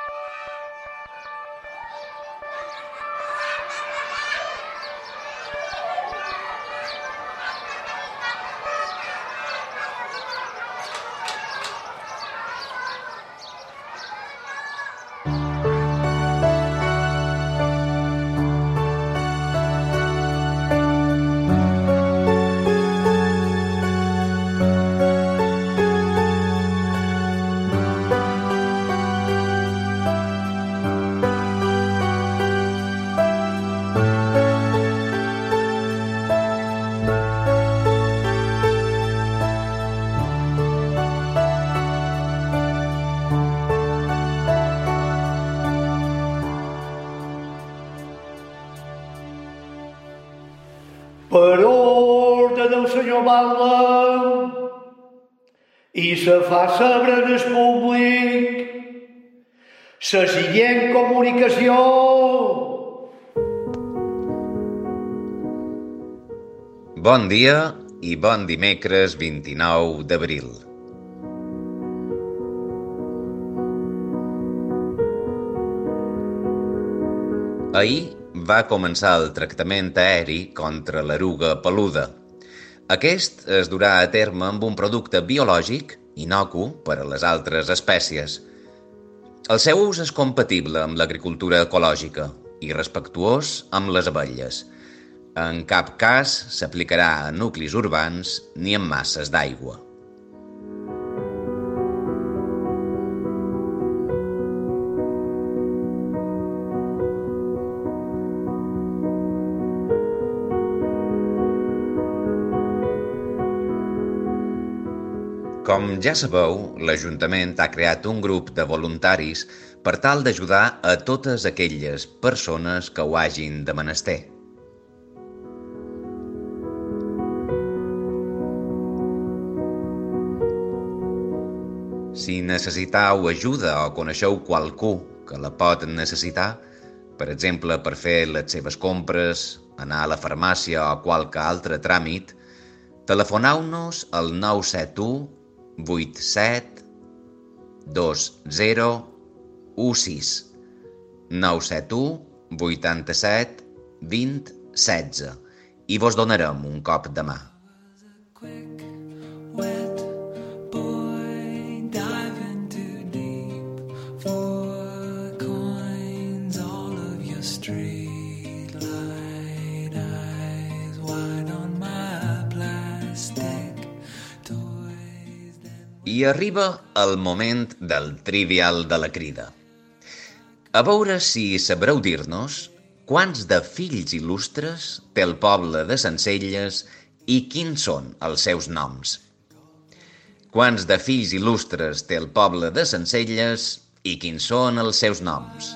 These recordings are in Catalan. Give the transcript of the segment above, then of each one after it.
Per ordre del senyor Batlle, i se fa saber en el públic la següent comunicació. Bon dia i bon dimecres 29 d'abril. Ahir va començar el tractament aeri contra l'eruga peluda. Aquest es durà a terme amb un producte biològic innocu per a les altres espècies. El seu ús és compatible amb l'agricultura ecològica i respectuós amb les abelles. En cap cas s'aplicarà a nuclis urbans ni en masses d'aigua. Com ja sabeu, l'Ajuntament ha creat un grup de voluntaris per tal d'ajudar a totes aquelles persones que ho hagin de menester. Si necessiteu ajuda o coneixeu qualcú que la pot necessitar, per exemple per fer les seves compres, anar a la farmàcia o qualque altre tràmit, telefoneu-nos al 971 87 20 16 971 87 20 16 i vos donarem un cop de mà. I arriba el moment del trivial de la crida. A veure si sabreu dir-nos quants de fills il·lustres té el poble de Sencelles i quins són els seus noms. Quants de fills il·lustres té el poble de Sencelles i quins són els seus noms.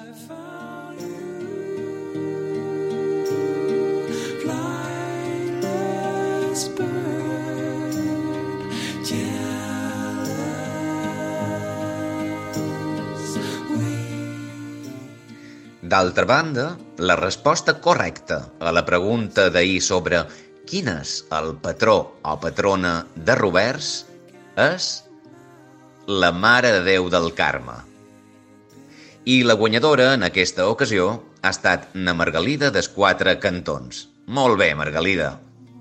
D'altra banda, la resposta correcta a la pregunta d'ahir sobre quin és el patró o patrona de Roberts és la Mare de Déu del Carme. I la guanyadora en aquesta ocasió ha estat na Margalida dels Quatre Cantons. Molt bé, Margalida.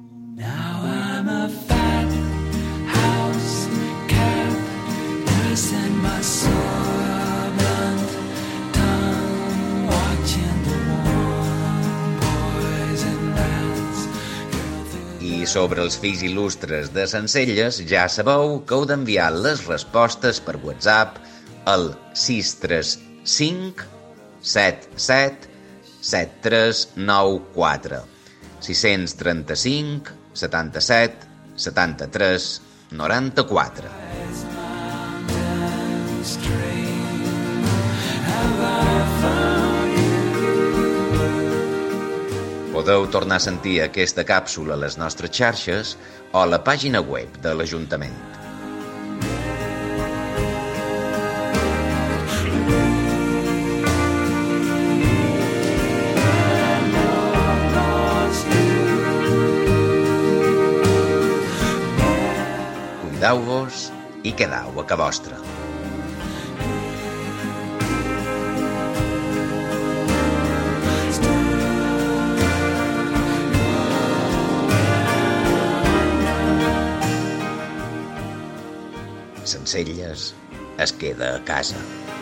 I sobre els fills il·lustres de Sencelles ja sabeu que heu d'enviar les respostes per WhatsApp al 635 77 7394 635 77 73 94. Podeu tornar a sentir aquesta càpsula a les nostres xarxes o a la pàgina web de l'Ajuntament. Cuideu-vos i quedau a ca vostra. Sencelles es queda a casa.